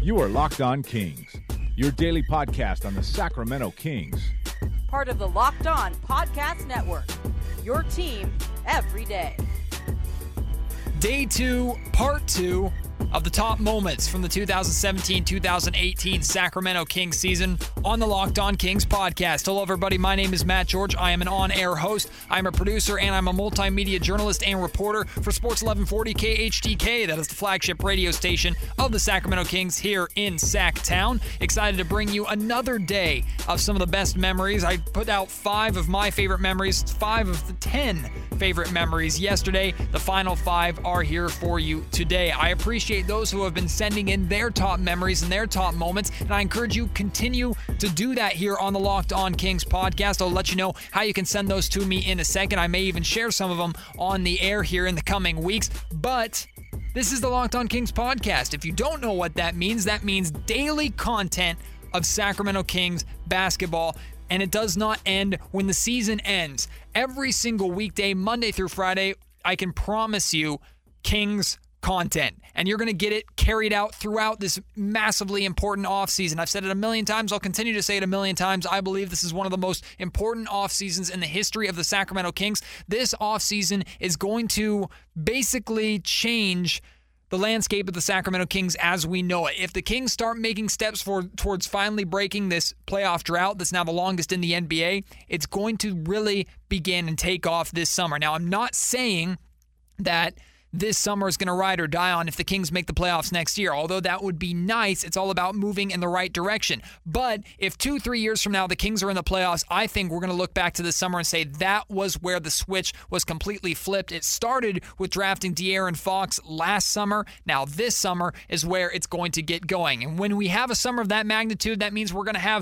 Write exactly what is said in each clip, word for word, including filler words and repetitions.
You are Locked On Kings, your daily podcast on the Sacramento Kings. Part of the Locked On Podcast Network, your team every day. Day two, part two of the top moments from the two thousand seventeen two thousand eighteen Sacramento Kings season on the Locked On Kings podcast. Hello, everybody. My name is Matt George. I am an on-air host. I'm a producer, and I'm a multimedia journalist and reporter for Sports eleven forty K H T K. That is the flagship radio station of the Sacramento Kings here in Sac-Town. Excited to bring you another day of some of the best memories. I put out five of my favorite memories, five of the ten favorite memories yesterday. The final five are here for you today. I appreciate those who have been sending in their top memories and their top moments, and I encourage you continue to do that here on the Locked On Kings podcast. I'll let you know how you can send those to me in a second. I may even share some of them on the air here in the coming weeks, but this is the Locked On Kings podcast. If you don't know what that means, that means daily content of Sacramento Kings basketball, and it does not end when the season ends. Every single weekday, Monday through Friday, I can promise you Kings content, and you're going to get it carried out throughout this massively important offseason. I've said it a million times. I'll continue to say it a million times. I believe this is one of the most important off seasons in the history of the Sacramento Kings. This offseason is going to basically change the landscape of the Sacramento Kings as we know it. If the Kings start making steps for, towards finally breaking this playoff drought that's now the longest in the N B A, it's going to really begin and take off this summer. Now, I'm not saying that this summer is going to ride or die on if the Kings make the playoffs next year. Although that would be nice, it's all about moving in the right direction. But if two, three years from now the Kings are in the playoffs, I think we're going to look back to this summer and say that was where the switch was completely flipped. It started with drafting De'Aaron Fox last summer. Now this summer is where it's going to get going. And when we have a summer of that magnitude, that means we're going to have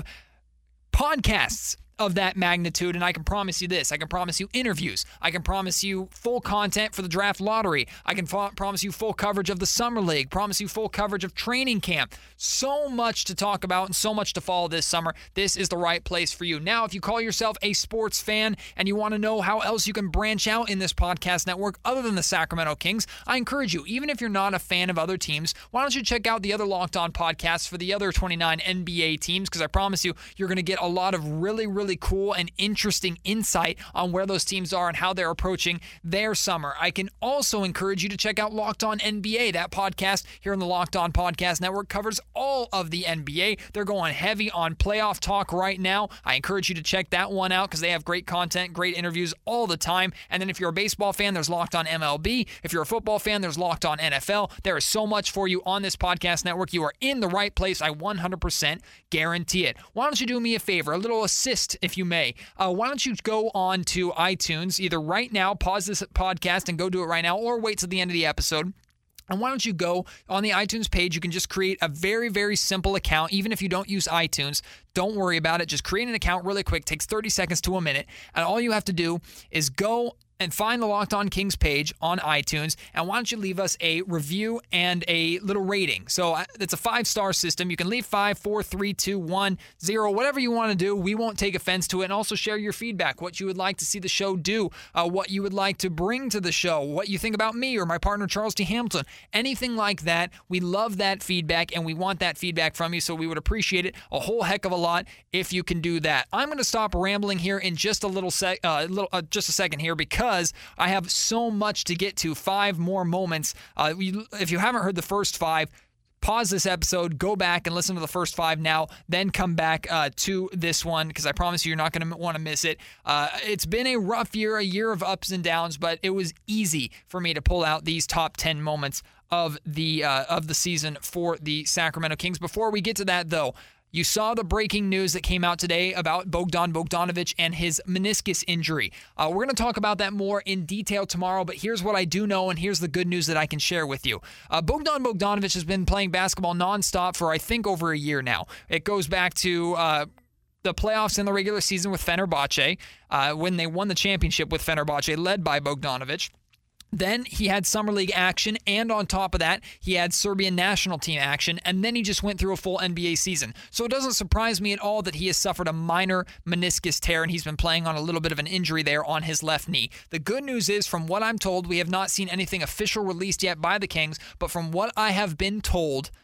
podcasts of that magnitude, and I can promise you this. I can promise you interviews. I can promise you full content for the draft lottery. I can f- promise you full coverage of the Summer League, promise you full coverage of training camp. So much to talk about and so much to follow this summer. This is the right place for you. Now, if you call yourself a sports fan and you want to know how else you can branch out in this podcast network other than the Sacramento Kings, I encourage you, even if you're not a fan of other teams, why don't you check out the other Locked On podcasts for the other twenty-nine N B A teams, because I promise you, you're going to get a lot of really, really cool and interesting insight on where those teams are and how they're approaching their summer. I can also encourage you to check out Locked On N B A. That podcast here on the Locked On Podcast Network covers all of the N B A. They're going heavy on playoff talk right now. I encourage you to check that one out because they have great content, great interviews all the time. And then if you're a baseball fan, there's Locked On M L B. If you're a football fan, there's Locked On N F L. There is so much for you on this podcast network. You are in the right place. I one hundred percent guarantee it. Why don't you do me a favor, a little assist if you may. Uh, why don't you go on to iTunes either right now, pause this podcast and go do it right now, or wait till the end of the episode. And why don't you go on the iTunes page? You can just create a very, very simple account. Even if you don't use iTunes, don't worry about it. Just create an account really quick. It takes thirty seconds to a minute. And all you have to do is go and find the Locked On Kings page on iTunes, and why don't you leave us a review and a little rating. So it's a five-star system. You can leave five, four, three, two, one, zero, whatever you want to do. We won't take offense to it. And also share your feedback, what you would like to see the show do, uh, what you would like to bring to the show, what you think about me or my partner Charles T. Hamilton, anything like that. We love that feedback, and we want that feedback from you, so we would appreciate it a whole heck of a lot if you can do that. I'm going to stop rambling here in just a little, sec, uh, little uh, just a second here, because Because I have so much to get to, five more moments. Uh, we, if you haven't heard the first five, pause this episode, go back and listen to the first five now, then come back uh, to this one, because I promise you, you're not going to want to miss it. Uh, it's been a rough year, a year of ups and downs, but it was easy for me to pull out these top ten moments of the uh, of the season for the Sacramento Kings. Before we get to that, though, you saw the breaking news that came out today about Bogdan Bogdanovic and his meniscus injury. Uh, we're going to talk about that more in detail tomorrow, but here's what I do know, and here's the good news that I can share with you. Uh, Bogdan Bogdanovic has been playing basketball nonstop for, I think, over a year now. It goes back to uh, the playoffs in the regular season with Fenerbahce, uh, when they won the championship with Fenerbahce, led by Bogdanovic. Then he had Summer League action, and on top of that, he had Serbian national team action, and then he just went through a full N B A season. So it doesn't surprise me at all that he has suffered a minor meniscus tear, and he's been playing on a little bit of an injury there on his left knee. The good news is, from what I'm told, we have not seen anything official released yet by the Kings, but from what I have been told,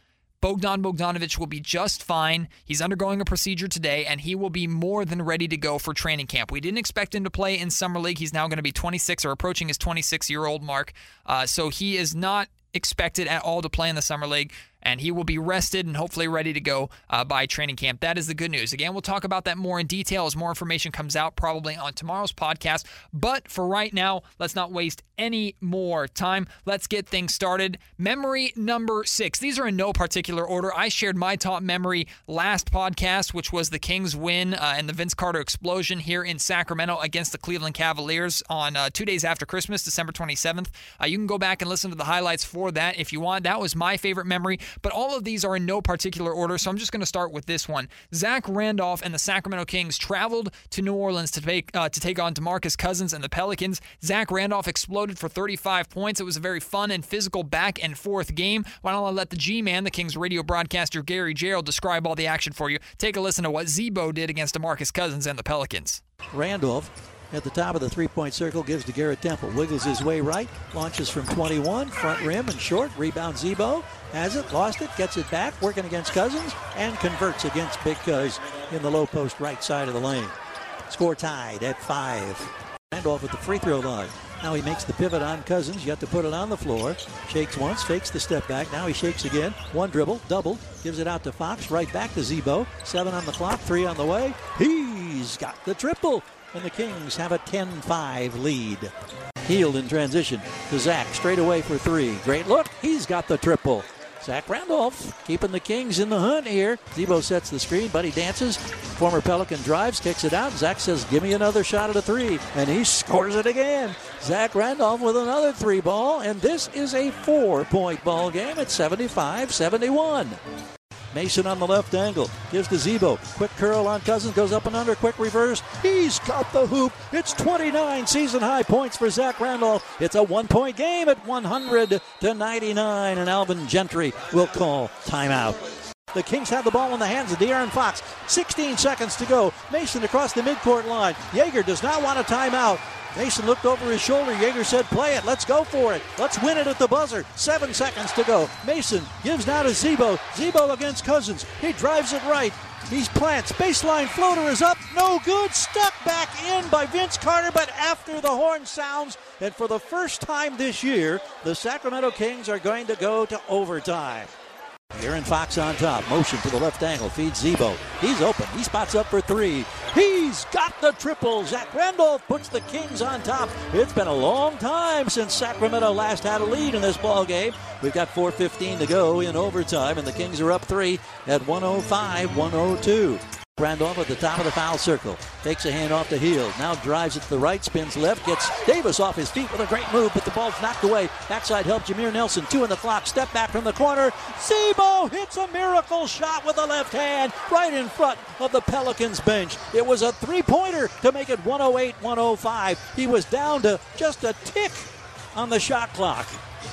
Bogdan Bogdanovic will be just fine. He's undergoing a procedure today, and he will be more than ready to go for training camp. We didn't expect him to play in Summer League. He's now going to be twenty-six or approaching his twenty-six-year-old mark. Uh, so he is not expected at all to play in the Summer League, and he will be rested and hopefully ready to go uh, by training camp. That is the good news. Again, we'll talk about that more in detail as more information comes out, probably on tomorrow's podcast. But for right now, let's not waste any more time. Let's get things started. Memory number six. These are in no particular order. I shared my top memory last podcast, which was the Kings win uh, and the Vince Carter explosion here in Sacramento against the Cleveland Cavaliers on uh, two days after Christmas, December twenty-seventh. Uh, you can go back and listen to the highlights for that if you want. That was my favorite memory. But all of these are in no particular order, so I'm just going to start with this one. Zach Randolph and the Sacramento Kings traveled to New Orleans to take uh, to take on DeMarcus Cousins and the Pelicans. Zach Randolph exploded for thirty-five points. It was a very fun and physical back and forth game. Why don't I let the G-Man, the Kings radio broadcaster Gary Gerald, describe all the action for you. Take a listen to what Z-Bo did against DeMarcus Cousins and the Pelicans. Randolph at the top of the three-point circle gives to Garrett Temple. Wiggles his way right. Launches from twenty-one. Front rim and short. Rebound Z-Bo. Has it. Lost it. Gets it back. Working against Cousins. And converts against Big Cuz in the low post right side of the lane. Score tied at five. Randolph at the free throw line. Now he makes the pivot on Cousins. You have to put it on the floor. Shakes once. Fakes the step back. Now he shakes again. One dribble. Double. Gives it out to Fox. Right back to Z-Bo. Seven on the clock. Three on the way. He's got the triple. And the Kings have a ten five lead. Healed in transition to Zach. Straight away for three. Great look. He's got the triple. Zach Randolph keeping the Kings in the hunt here. Z-Bo sets the screen. Buddy dances. Former Pelican drives. Kicks it out. Zach says, give me another shot at a three. And he scores it again. Zach Randolph with another three ball. And this is a four-point ball game at seventy-five seventy-one. Mason on the left angle. Gives to Z-Bo. Quick curl on Cousins. Goes up and under. Quick reverse. He's got the hoop. It's twenty-nine season-high points for Zach Randolph. It's a one-point game at one hundred to ninety-nine. And Alvin Gentry will call timeout. The Kings have the ball in the hands of De'Aaron Fox. sixteen seconds to go. Mason across the midcourt line. Yeager does not want a timeout. Mason looked over his shoulder. Yeager said, play it. Let's go for it. Let's win it at the buzzer. Seven seconds to go. Mason gives now to Z-Bo. Z-Bo against Cousins. He drives it right. He plants. Baseline floater is up. No good. Stuck back in by Vince Carter, but after the horn sounds, and for the first time this year, the Sacramento Kings are going to go to overtime. De'Aaron Fox on top. Motion to the left angle. Feeds Z-Bo. He's open. He spots up for three. He's got the triple. Zach Randolph puts the Kings on top. It's been a long time since Sacramento last had a lead in this ball game. We've got four fifteen to go in overtime, and the Kings are up three at one oh five one oh two. Randolph at the top of the foul circle. Takes a hand off to Hield. Now drives it to the right, spins left, gets Davis off his feet with a great move, but the ball's knocked away. Backside help, Jameer Nelson. Two in the clock. Step back from the corner. Z-Bo hits a miracle shot with the left hand right in front of the Pelicans bench. It was a three-pointer to make it one oh eight one oh five. He was down to just a tick on the shot clock.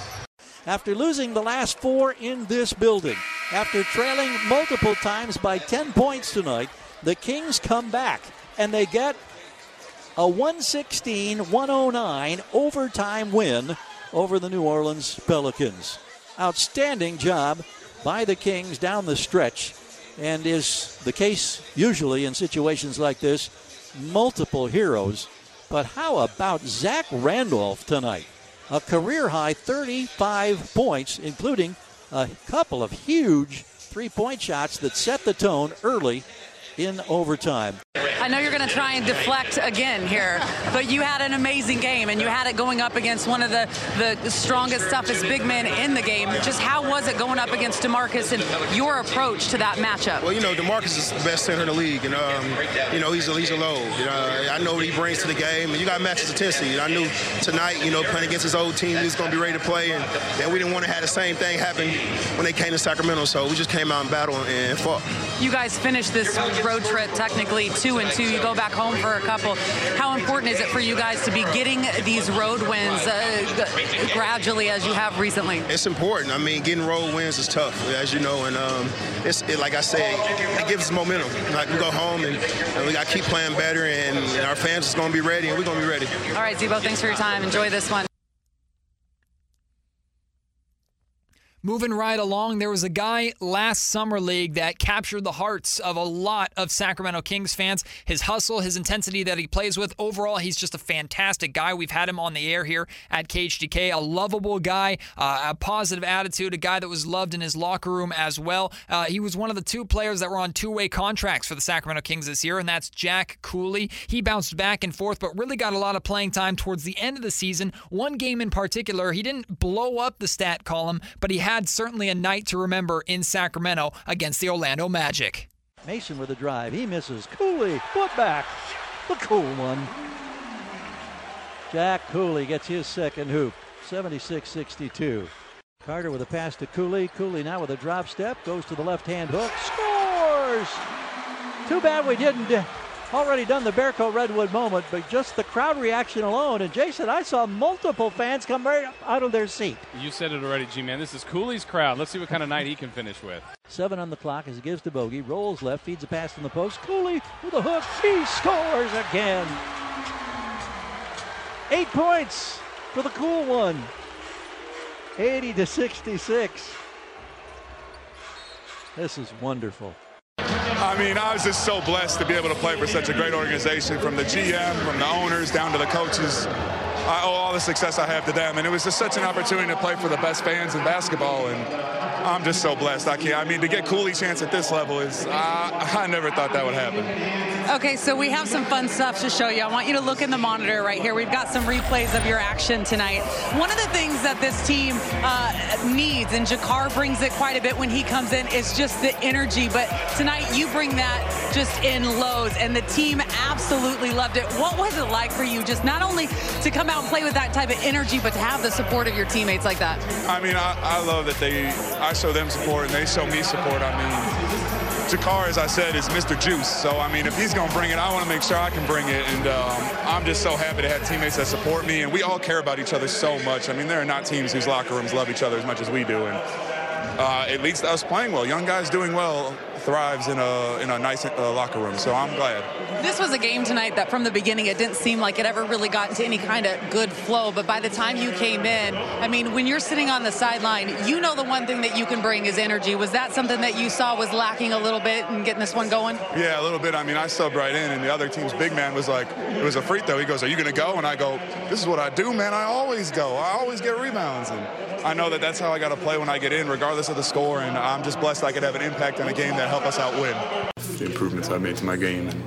After losing the last four in this building, after trailing multiple times by ten points tonight, the Kings come back and they get a one sixteen one oh nine overtime win over the New Orleans Pelicans. Outstanding job by the Kings down the stretch, and is the case usually in situations like this, multiple heroes. But how about Zach Randolph tonight? A career-high thirty-five points, including a couple of huge three-point shots that set the tone early in overtime. I know you're going to try and deflect again here, but you had an amazing game, and you had it going up against one of the, the strongest, toughest big men in the game. Just how was it going up against DeMarcus and your approach to that matchup? Well, you know, DeMarcus is the best center in the league, and, um, you know, he's a, he's a load. You know, I know what he brings to the game, and you got matches intensity. And I knew tonight, you know, playing against his old team, he was going to be ready to play, and, and we didn't want to have the same thing happen when they came to Sacramento, so we just came out and battled and fought. You guys finished this road trip technically two and two. You go back home for a couple. How important is it for you guys to be getting these road wins uh, gradually as you have recently? It's important. I mean, getting road wins is tough, as you know, and um, it's it, like I said, it gives us momentum. Like we go home and, and we got to keep playing better, and, and our fans is going to be ready, and we're going to be ready. All right, Z-Bo, thanks for your time. Enjoy this one. Moving right along, there was a guy last summer league that captured the hearts of a lot of Sacramento Kings fans. His hustle, his intensity that he plays with, overall, he's just a fantastic guy. We've had him on the air here at K H D K. A lovable guy, uh, a positive attitude, a guy that was loved in his locker room as well. Uh, he was one of the two players that were on two-way contracts for the Sacramento Kings this year, and that's Jack Cooley. He bounced back and forth, but really got a lot of playing time towards the end of the season. One game in particular, he didn't blow up the stat column, but he had certainly a night to remember in Sacramento against the Orlando Magic. Mason with a drive. He misses. Cooley, put back. The cool one. Jack Cooley gets his second hoop. seventy-six sixty-two. Carter with a pass to Cooley. Cooley now with a drop step. Goes to the left-hand hook. Scores! Too bad we didn't uh, already done the Bearco Redwood moment, but just the crowd reaction alone. And Jason, I saw multiple fans come right up out of their seat. You said it already, G-Man. This is Cooley's crowd. Let's see what kind of night he can finish with. Seven on the clock as he gives to Bogey. Rolls left, feeds a pass in the post. Cooley with a hook. He scores again. Eight points for the cool one. eighty to sixty-six. This is wonderful. I mean, I was just so blessed to be able to play for such a great organization, from the G M, from the owners, down to the coaches. I owe all the success I have to them, and it was just such an opportunity to play for the best fans in basketball, and I'm just so blessed. I can't. I mean, to get Cooley chance at this level is, uh, I never thought that would happen. Okay, so we have some fun stuff to show you. I want you to look in the monitor right here. We've got some replays of your action tonight. One of the things that this team uh, needs, and Jakar brings it quite a bit when he comes in, is just the energy. But tonight you bring that just in loads, and the team absolutely loved it. What was it like for you just not only to come out and play with that type of energy, but to have the support of your teammates like that? I mean, I, I love that they, I show them support and they show me support. I mean, Jakar, as I said, is Mister Juice. So, I mean, if he's going to bring it, I want to make sure I can bring it. And um, I'm just so happy to have teammates that support me. And we all care about each other so much. I mean, there are not teams whose locker rooms love each other as much as we do. And uh, it leads to us playing well. Young guys doing well thrives in a, in a nice uh, locker room. So I'm glad. This was a game tonight that from the beginning it didn't seem like it ever really got into any kind of good flow, but by the time you came in, I mean, when you're sitting on the sideline, you know the one thing that you can bring is energy. Was that something that you saw was lacking a little bit in getting this one going? Yeah, a little bit. I mean, I subbed right in, and the other team's big man was like, it was a free throw. He goes, "Are you going to go?" And I go, "This is what I do, man. I always go. I always get rebounds." And I know that that's how I got to play when I get in, regardless of the score, and I'm just blessed I could have an impact in a game that helped us out win. The improvements I made to my game, and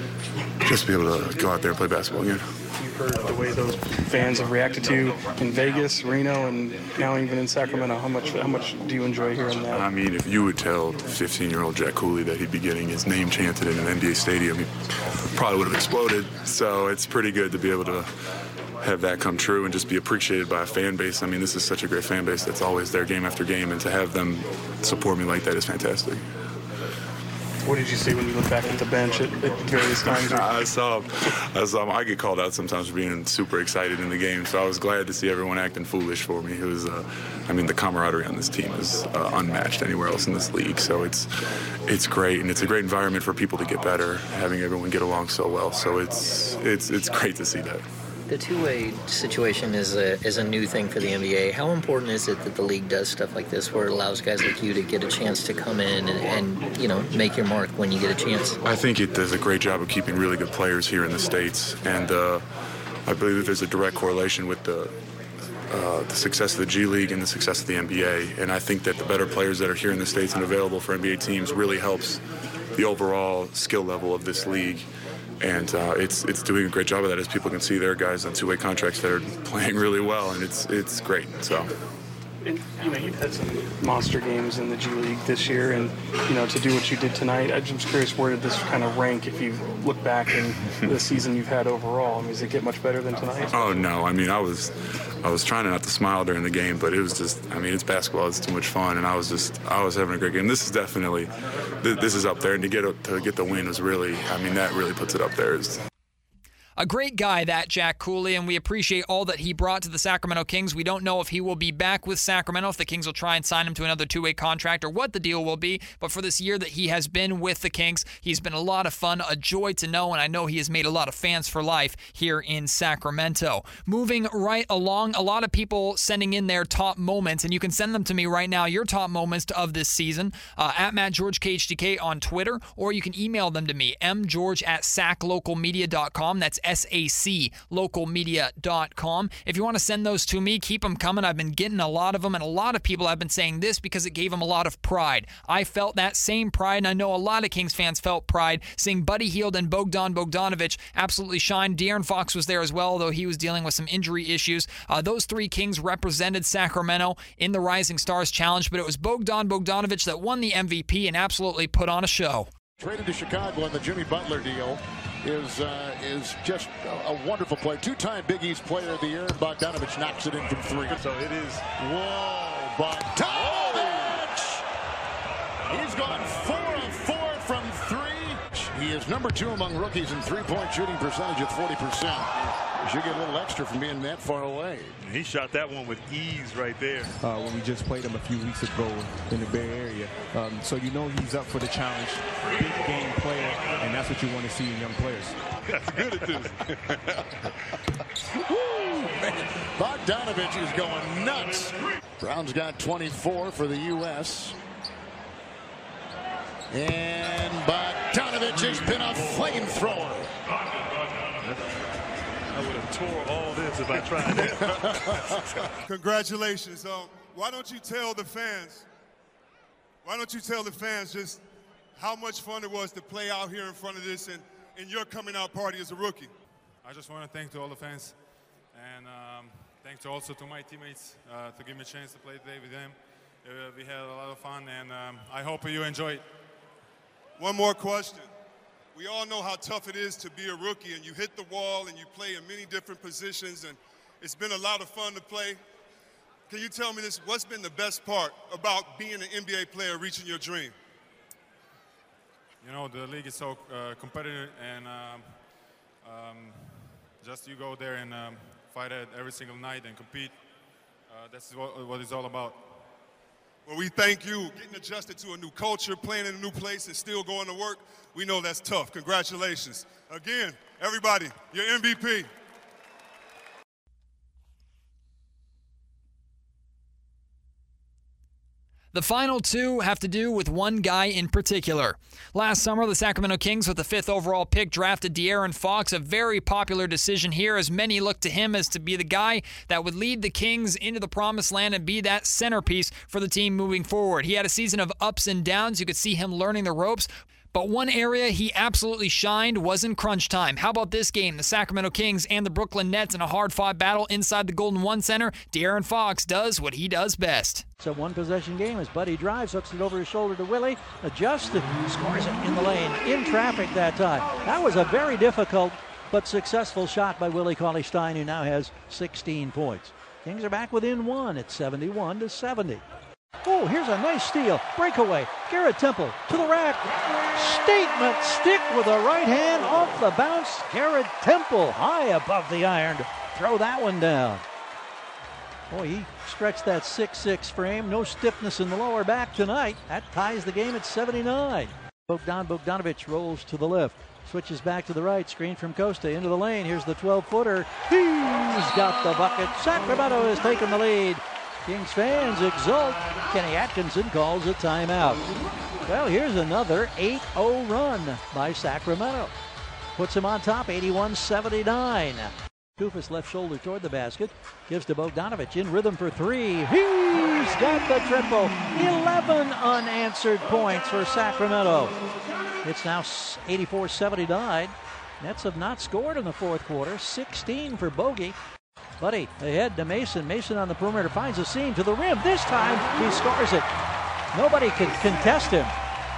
just be able to go out there and play basketball again. You've heard the way those fans have reacted to you in Vegas, Reno, and now even in Sacramento. How much how much do you enjoy hearing that? I mean, if you would tell fifteen-year-old Jack Cooley that he'd be getting his name chanted in an N B A stadium, he probably would have exploded. So it's pretty good to be able to have that come true and just be appreciated by a fan base. I mean, this is such a great fan base that's always there game after game, and to have them support me like that is fantastic. What did you see when you look back at the bench at, at various times? I saw, I saw. I get called out sometimes for being super excited in the game, so I was glad to see everyone acting foolish for me. It was, uh, I mean, the camaraderie on this team is uh, unmatched anywhere else in this league. So it's, it's great, and it's a great environment for people to get better, having everyone get along so well. So it's, it's, it's great to see that. The two-way situation is a is a new thing for the N B A. How important is it that the league does stuff like this, where it allows guys like you to get a chance to come in and, and you know, make your mark when you get a chance? I think it does a great job of keeping really good players here in the States, and uh, I believe that there's a direct correlation with the uh, the success of the G League and the success of the N B A. And I think that the better players that are here in the States and available for N B A teams really helps the overall skill level of this league. And uh, it's it's doing a great job of that, as people can see there are guys on two-way contracts that are playing really well, and it's it's great. So, and, you know, you've had some monster games in the G League this year, and you know, to do what you did tonight, I'm just curious, where did this kind of rank if you look back in the season you've had overall? I mean, does it get much better than tonight? Oh no, I mean, I was I was trying not to smile during the game, but it was just, I mean, it's basketball, it's too much fun, and I was just I was having a great game. This is definitely. This is up there, and to get to get the win was really, I mean, that really puts it up there. A great guy, that Jack Cooley, and we appreciate all that he brought to the Sacramento Kings. We don't know if he will be back with Sacramento, if the Kings will try and sign him to another two-way contract, or what the deal will be. But for this year that he has been with the Kings, he's been a lot of fun, a joy to know, and I know he has made a lot of fans for life here in Sacramento. Moving right along, a lot of people sending in their top moments, and you can send them to me right now, your top moments of this season, uh, at Matt George K H D K on Twitter, or you can email them to me, m george at sac local media dot com. That's S A C local media dot com. If you want to send those to me, keep them coming. I've been getting a lot of them, and a lot of people have been saying this because it gave them a lot of pride. I felt that same pride, and I know a lot of Kings fans felt pride seeing Buddy Hield and Bogdan Bogdanovic absolutely shine. De'Aaron Fox was there as well, though he was dealing with some injury issues. Uh, those three Kings represented Sacramento in the Rising Stars Challenge, but it was Bogdan Bogdanovic that won the M V P and absolutely put on a show. Traded to Chicago on the Jimmy Butler deal is uh, is just a, a wonderful player. Two-time Big East Player of the Year. Bogdanovic knocks it in from three. So it is. Whoa, Bogdanovic! He's gone four of four from three. He is number two among rookies in three-point shooting percentage at forty percent. You should get a little extra from being that far away. He shot that one with ease right there. Uh, when we just played him a few weeks ago in the Bay Area. Um, so you know he's up for the challenge. Big game player, and that's what you want to see in young players. That's good at this. Bogdanovic is going nuts. Brown's got twenty-four for the U S And Bogdanovic has been a flamethrower. I would have tore all this if I tried that. Congratulations. Um, why don't you tell the fans, why don't you tell the fans just how much fun it was to play out here in front of this and, and your coming out party as a rookie? I just want to thank to all the fans and um, thanks also to my teammates uh, to give me a chance to play today with them. Uh, we had a lot of fun and um, I hope you enjoy it. One more question. We all know how tough it is to be a rookie and you hit the wall and you play in many different positions and it's been a lot of fun to play. Can you tell me this, what's been the best part about being an N B A player reaching your dream? You know, the league is so uh, competitive and um, um, just you go there and um, fight it every single night and compete. Uh, that's what, what it's all about. Well, we thank you. Getting adjusted to a new culture, playing in a new place, and still going to work, we know that's tough. Congratulations. Again, everybody, your M V P. The final two have to do with one guy in particular. Last summer, the Sacramento Kings, with the fifth overall pick, drafted De'Aaron Fox, a very popular decision here, as many look to him as to be the guy that would lead the Kings into the promised land and be that centerpiece for the team moving forward. He had a season of ups and downs. You could see him learning the ropes. But one area he absolutely shined was in crunch time. How about this game? The Sacramento Kings and the Brooklyn Nets in a hard-fought battle inside the Golden One Center. De'Aaron Fox does what he does best. It's a one-possession game as Buddy drives, hooks it over his shoulder to Willie, adjusts it, scores it in the lane, in traffic that time. That was a very difficult but successful shot by Willie Cauley-Stein, who now has sixteen points. Kings are back within one at seventy-one to seventy. Oh, here's a nice steal. Breakaway. Garrett Temple to the rack. Statement stick with a right hand off the bounce. Garrett Temple high above the iron to throw that one down. Boy, he stretched that six six frame. No stiffness in the lower back tonight. That ties the game at seventy-nine. Bogdan Bogdanovic rolls to the left. Switches back to the right. Screen from Costa into the lane. Here's the twelve-footer. He's got the bucket. Sacramento has taken the lead. Kings fans exult. Kenny Atkinson calls a timeout. Well, here's another eight oh run by Sacramento. Puts him on top, eighty-one seventy-nine. Koufos left shoulder toward the basket. Gives to Bogdanovic in rhythm for three. He's got the triple. eleven unanswered points for Sacramento. It's now eighty-four seventy-nine. Nets have not scored in the fourth quarter. sixteen for Bogey. Buddy ahead to Mason. Mason on the perimeter finds a seam to the rim. This time he scores it. Nobody can contest him.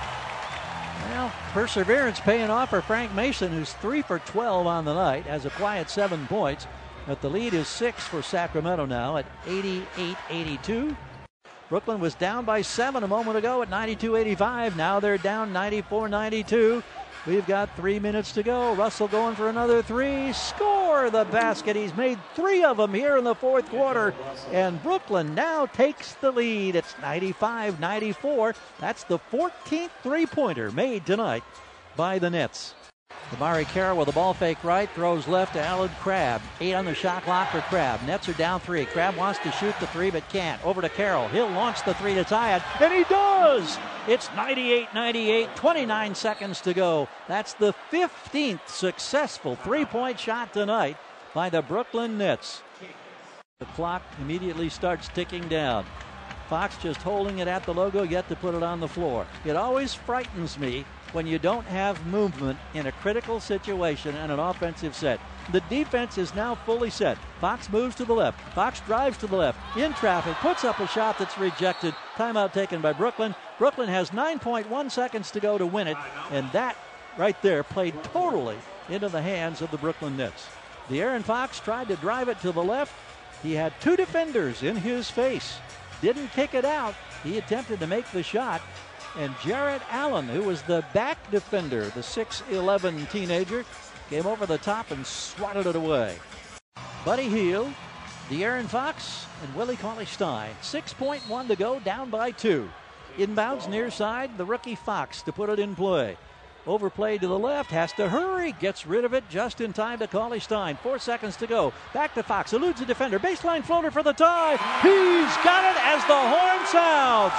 Well, perseverance paying off for Frank Mason, who's three for twelve on the night, has a quiet seven points. But the lead is six for Sacramento now at eighty-eight eighty-two. Brooklyn was down by seven a moment ago at ninety-two eighty-five. Now they're down ninety-four ninety-two. We've got three minutes to go. Russell going for another three. Score the basket. He's made three of them here in the fourth quarter. And Brooklyn now takes the lead. It's ninety-five ninety-four. That's the fourteenth three-pointer made tonight by the Nets. Damari Carroll with a ball fake right, throws left to Alan Crabb. Eight on the shot clock for Crabb. Nets are down three. Crabb wants to shoot the three but can't. Over to Carroll. He'll launch the three to tie it, and he does! It's ninety-eight ninety-eight, twenty-nine seconds to go. That's the fifteenth successful three-point shot tonight by the Brooklyn Nets. The clock immediately starts ticking down. Fox just holding it at the logo, yet to put it on the floor. It always frightens me when you don't have movement in a critical situation and an offensive set. The defense is now fully set. Fox moves to the left. Fox drives to the left. In traffic, puts up a shot that's rejected. Timeout taken by Brooklyn. Brooklyn has nine point one seconds to go to win it, and that right there played totally into the hands of the Brooklyn Nets. De'Aaron Fox tried to drive it to the left. He had two defenders in his face. Didn't kick it out. He attempted to make the shot. And Jarrett Allen, who was the back defender, the six eleven teenager, came over the top and swatted it away. Buddy Hield, De'Aaron Fox, and Willie Cauley-Stein. six point one to go, down by two. Inbounds near side, the rookie Fox to put it in play. Overplay to the left, has to hurry, gets rid of it just in time to Cauley-Stein. Four seconds to go. Back to Fox, eludes a defender. Baseline floater for the tie. He's got it as the horn sounds.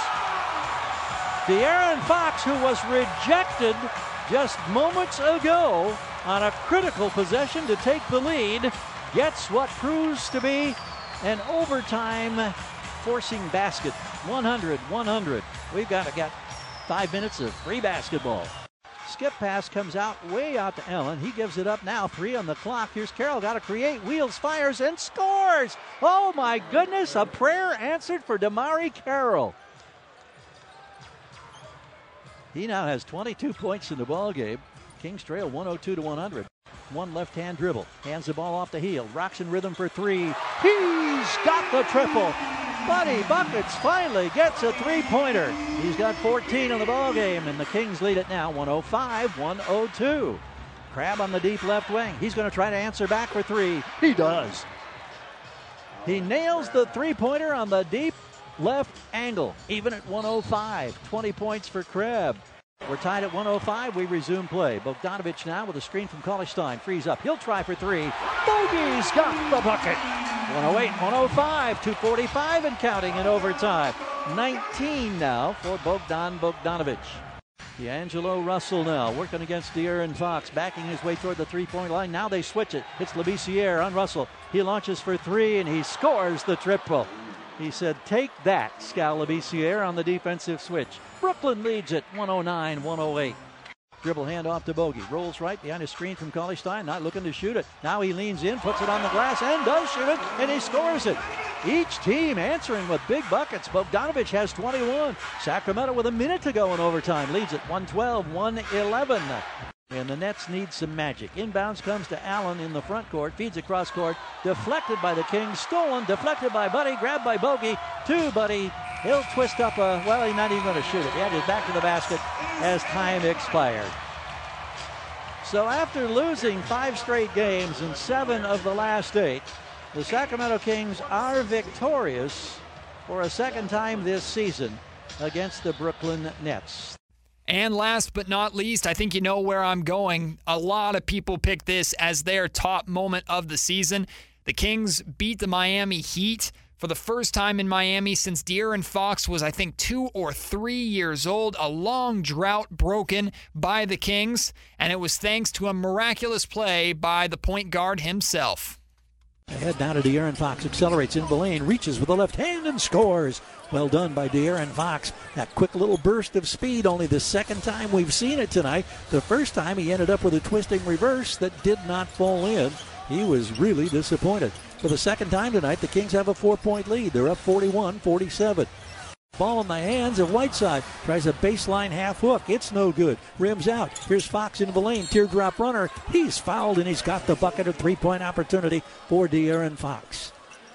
De'Aaron Fox, who was rejected just moments ago on a critical possession to take the lead, gets what proves to be an overtime forcing basket. one hundred one hundred. We've got to get five minutes of free basketball. Skip pass comes out, way out to Allen. He gives it up now. Three on the clock. Here's Carroll. Got to create. Wheels, fires, and scores. Oh, my goodness. A prayer answered for Damari Carroll. He now has twenty-two points in the ball game. Kings trail one oh two to one hundred. One left-hand dribble. Hands the ball off to Hield. Rocks in rhythm for three. He's got the triple. Buddy Buckets finally gets a three-pointer. He's got fourteen in the ball game, and the Kings lead it now one oh five one oh two. Crabb on the deep left wing. He's going to try to answer back for three. He does. He nails the three-pointer on the deep left angle, even at one oh five. twenty points for Crabb. We're tied at one oh five. We resume play. Bogdanovich now with a screen from Cauley-Stein. Frees up. He'll try for three. Bogey's got the bucket. one oh eight one oh five. two forty-five and counting in overtime. nineteen now for Bogdan Bogdanovich. D'Angelo Russell now working against De'Aaron Fox, backing his way toward the three-point line. Now they switch it. It's Labissiere on Russell. He launches for three, and he scores the triple. He said, take that, Skal Labissiere on the defensive switch. Brooklyn leads it one oh nine one oh eight. Dribble handoff to Bogey. Rolls right behind a screen from Cauley-Stein, not looking to shoot it. Now he leans in, puts it on the glass, and does shoot it, and he scores it. Each team answering with big buckets. Bogdanovich has twenty-one. Sacramento with a minute to go in overtime leads it one twelve one eleven. And the Nets need some magic. Inbounds comes to Allen in the front court. Feeds across court. Deflected by the Kings. Stolen. Deflected by Buddy. Grabbed by Bogey. To Buddy. He'll twist up a... Well, he's not even going to shoot it. He had his back to the basket as time expired. So after losing five straight games in seven of the last eight, the Sacramento Kings are victorious for a second time this season against the Brooklyn Nets. And last but not least, I think you know where I'm going. A lot of people pick this as their top moment of the season. The Kings beat the Miami Heat for the first time in Miami since De'Aaron Fox was, I think, two or three years old. A long drought broken by the Kings, and it was thanks to a miraculous play by the point guard himself. Ahead down to De'Aaron Fox, accelerates in the lane, reaches with the left hand and scores. Well done by De'Aaron Fox. That quick little burst of speed, only the second time we've seen it tonight. The first time he ended up with a twisting reverse that did not fall in. He was really disappointed. For the second time tonight, the Kings have a four-point lead. They're up forty-one forty-seven. Ball in the hands of Whiteside. Tries a baseline half hook. It's no good. Rims out. Here's Fox into the lane. Teardrop runner. He's fouled, and he's got the bucket of three-point opportunity for De'Aaron Fox.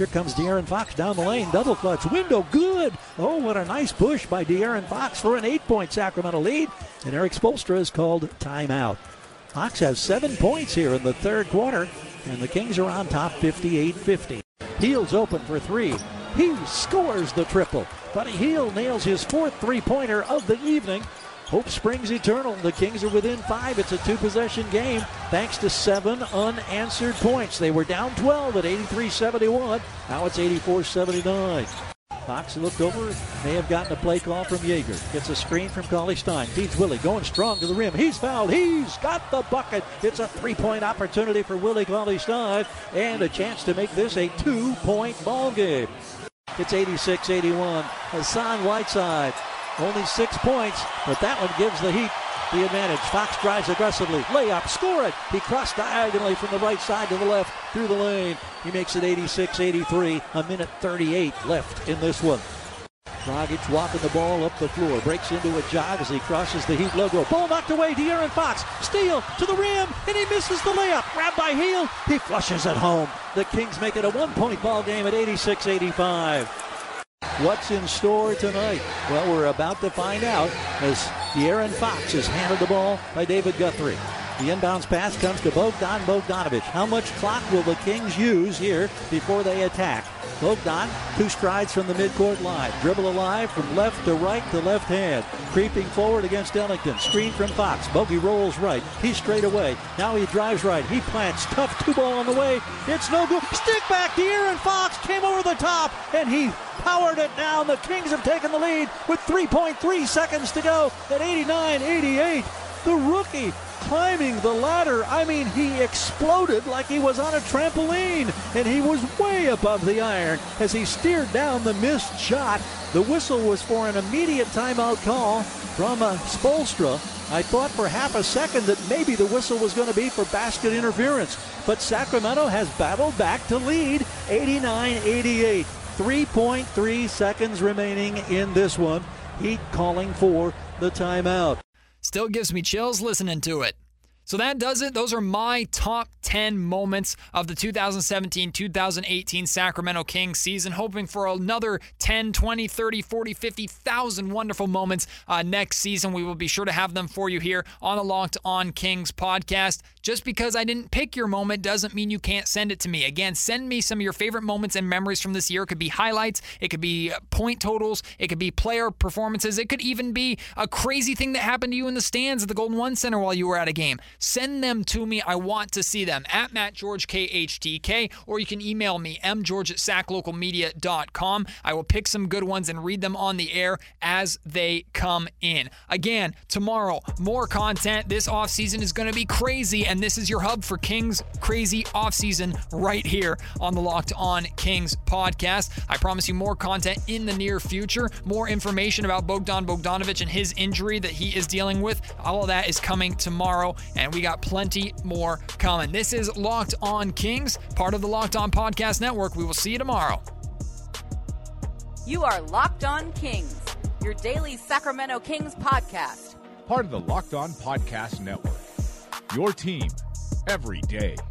Here comes De'Aaron Fox down the lane. Double clutch. Window good. Oh, what a nice push by De'Aaron Fox for an eight-point Sacramento lead. And Eric Spoelstra is called timeout. Fox has seven points here in the third quarter, and the Kings are on top fifty-eight fifty. Heald's open for three. He scores the triple. Buddy Hield nails his fourth three-pointer of the evening. Hope springs eternal. The Kings are within five. It's a two-possession game thanks to seven unanswered points. They were down twelve at eighty-three seventy-one. Now it's eighty-four seventy-nine. Fox looked over, may have gotten a play call from Jaeger. Gets a screen from Cauley-Stein. Feeds Willie, going strong to the rim. He's fouled. He's got the bucket. It's a three-point opportunity for Willie Cauley-Stein and a chance to make this a two-point ball game. It's eighty-six eighty-one. Hassan Whiteside, only six points, but that one gives the Heat the advantage. Fox drives aggressively. Layup, score it. He crossed diagonally from the right side to the left through the lane. He makes it eighty-six eighty-three. A minute thirty-eight left in this one. Dragic walking the ball up the floor. Breaks into a jog as he crosses the Heat logo. Ball knocked away. De'Aaron Fox. Steal to the rim, and he misses the layup. Grabbed by Hield. He flushes it home. The Kings make it a one-point ball game at eighty-six eighty-five. What's in store tonight? Well, we're about to find out as De'Aaron Fox is handed the ball by David Guthrie. The inbounds pass comes to Bogdan Bogdanovic. How much clock will the Kings use here before they attack? Bogdan, two strides from the midcourt line. Dribble alive from left to right to left hand. Creeping forward against Ellington. Screen from Fox. Bogey rolls right. He's straight away. Now he drives right. He plants. Tough two ball on the way. It's no good. Stick back. De'Aaron Fox came over the top and he powered it down. The Kings have taken the lead with three point three seconds to go at eighty-nine eighty-eight. The rookie climbing the ladder. I mean, he exploded like he was on a trampoline, and he was way above the iron as he steered down the missed shot. The whistle was for an immediate timeout call from uh, Spoelstra. I thought for half a second that maybe the whistle was going to be for basket interference, but Sacramento has battled back to lead eighty-nine eighty-eight. three point three seconds remaining in this one. Heat calling for the timeout. Still gives me chills listening to it. So that does it. Those are my top ten moments of the two thousand seventeen two thousand eighteen Sacramento Kings season. Hoping for another ten, twenty, thirty, forty, fifty thousand wonderful moments uh, next season. We will be sure to have them for you here on the Locked On Kings podcast. Just because I didn't pick your moment doesn't mean you can't send it to me. Again, send me some of your favorite moments and memories from this year. It could be highlights. It could be point totals. It could be player performances. It could even be a crazy thing that happened to you in the stands at the Golden One Center while you were at a game. Send them to me. I want to see them at Matt George K H T K, or you can email me, m george at sac local media dot com. I will pick some good ones and read them on the air as they come in. Again, tomorrow, more content. This offseason is going to be crazy, and this is your hub for Kings crazy offseason right here on the Locked On Kings podcast. I promise you more content in the near future, more information about Bogdan Bogdanovic and his injury that he is dealing with. All of that is coming tomorrow, and we got plenty more coming. This is Locked On Kings, part of the Locked On Podcast Network. We will see you tomorrow. You are Locked On Kings, your daily Sacramento Kings podcast. Part of the Locked On Podcast Network. Your team every day.